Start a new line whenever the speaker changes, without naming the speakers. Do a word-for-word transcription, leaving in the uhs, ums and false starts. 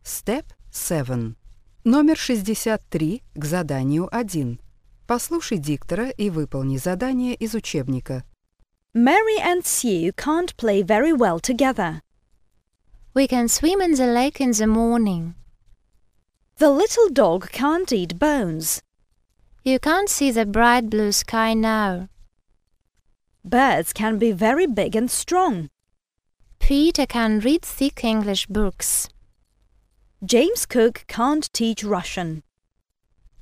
Step seven. Номер шестьдесят три к заданию один. Послушай диктора и выполни задание из учебника.
Mary and Sue can't play very well together.
We can swim in the lake in the morning.
The little dog can't eat bones.
You can't see the bright blue sky now.
Birds can be very big and strong.
Peter can read thick English books.
James Cook can't teach Russian.